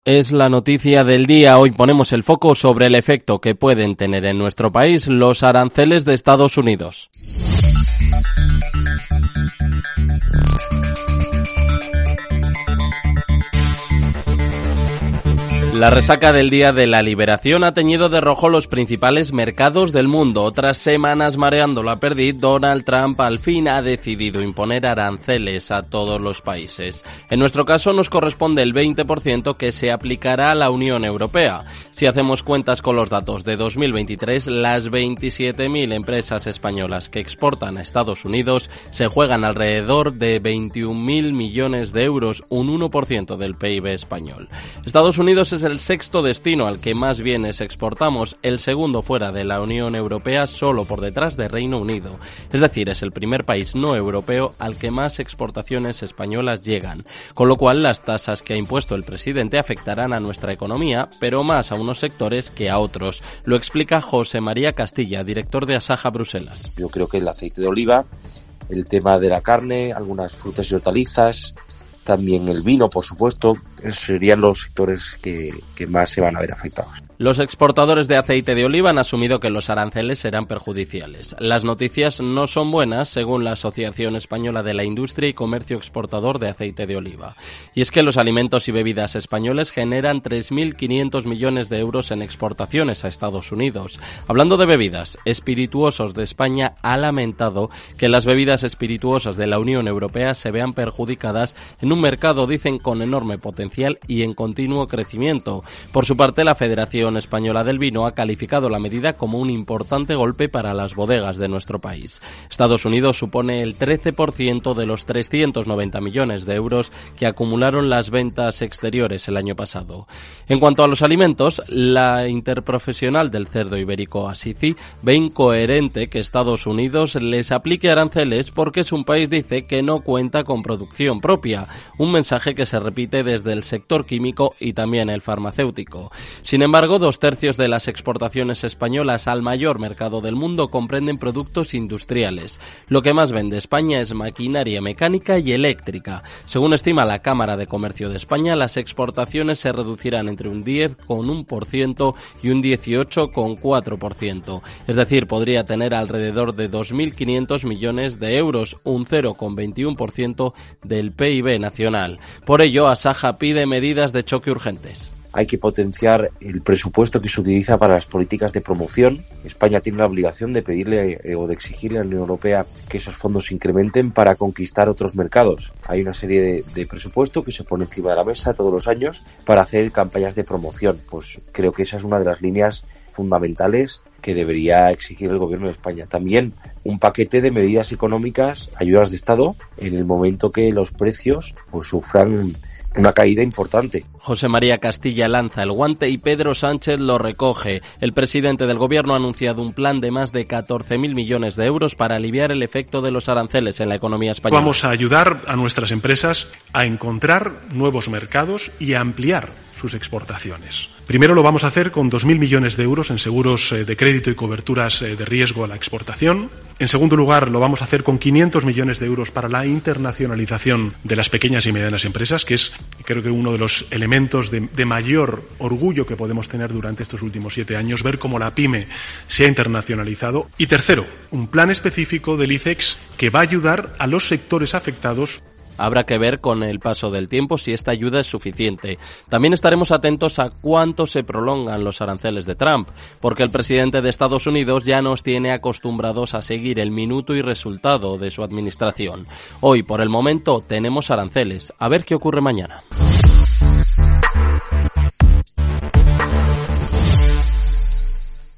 Es la noticia del día. Hoy ponemos el foco sobre el efecto que pueden tener en nuestro país los aranceles de Estados Unidos. La resaca del Día de la Liberación ha teñido de rojo los principales mercados del mundo. Tras semanas mareando la perdiz, Donald Trump al fin ha decidido imponer aranceles a todos los países. En nuestro caso nos corresponde el 20% que se aplicará a la Unión Europea. Si hacemos cuentas con los datos de 2023, las 27.000 empresas españolas que exportan a Estados Unidos se juegan alrededor de 21.000 millones de euros, un 1% del PIB español. Estados Unidos es el sexto destino al que más bienes exportamos, el segundo fuera de la Unión Europea, solo por detrás de Reino Unido. Es decir, es el primer país no europeo al que más exportaciones españolas llegan, con lo cual las tasas que ha impuesto el presidente afectarán a nuestra economía, pero más a unos sectores que a otros. Lo explica José María Castilla, director de Asaja Bruselas. Yo creo que el aceite de oliva, el tema de la carne, algunas frutas y hortalizas, también el vino, por supuesto, serían los sectores que más se van a ver afectados. Los exportadores de aceite de oliva han asumido que los aranceles serán perjudiciales. Las noticias no son buenas, según la Asociación Española de la Industria y Comercio Exportador de Aceite de Oliva. Y es que los alimentos y bebidas españoles generan 3.500 millones de euros en exportaciones a Estados Unidos. Hablando de bebidas, Espirituosos de España ha lamentado que las bebidas espirituosas de la Unión Europea se vean perjudicadas en un mercado, dicen, con enorme potencial y en continuo crecimiento. Por su parte, la Federación Española del Vino ha calificado la medida como un importante golpe para las bodegas de nuestro país. Estados Unidos supone el 13% de los 390 millones de euros que acumularon las ventas exteriores el año pasado. En cuanto a los alimentos, la interprofesional del cerdo ibérico ASICI ve incoherente que Estados Unidos les aplique aranceles porque es un país, dice, que no cuenta con producción propia, un mensaje que se repite desde el sector químico y también el farmacéutico. Sin embargo, 2/3 de las exportaciones españolas al mayor mercado del mundo comprenden productos industriales. Lo que más vende España es maquinaria mecánica y eléctrica. Según estima la Cámara de Comercio de España, las exportaciones se reducirán entre un 10,1% y un 18,4%. Es decir, podría tener alrededor de 2.500 millones de euros, un 0,21% del PIB nacional. Por ello, Asaja pide medidas de choque urgentes. Hay que potenciar el presupuesto que se utiliza para las políticas de promoción. España tiene la obligación de pedirle o de exigirle a la Unión Europea que esos fondos se incrementen para conquistar otros mercados. Hay una serie de presupuesto que se pone encima de la mesa todos los años para hacer campañas de promoción. Pues creo que esa es una de las líneas fundamentales que debería exigir el Gobierno de España. También un paquete de medidas económicas, ayudas de Estado, en el momento que los precios pues sufran una caída importante. José María Castilla lanza el guante y Pedro Sánchez lo recoge. El presidente del Gobierno ha anunciado un plan de más de 14.000 millones de euros para aliviar el efecto de los aranceles en la economía española. Vamos a ayudar a nuestras empresas a encontrar nuevos mercados y a ampliar sus exportaciones. Primero lo vamos a hacer con 2.000 millones de euros en seguros de crédito y coberturas de riesgo a la exportación. En segundo lugar, lo vamos a hacer con 500 millones de euros para la internacionalización de las pequeñas y medianas empresas, que es, creo que, uno de los elementos de mayor orgullo que podemos tener durante estos últimos 7 años, ver cómo la PYME se ha internacionalizado. Y tercero, un plan específico del ICEX que va a ayudar a los sectores afectados. Habrá que ver con el paso del tiempo si esta ayuda es suficiente. También estaremos atentos a cuánto se prolongan los aranceles de Trump, porque el presidente de Estados Unidos ya nos tiene acostumbrados a seguir el minuto y resultado de su administración. Hoy, por el momento, tenemos aranceles. A ver qué ocurre mañana.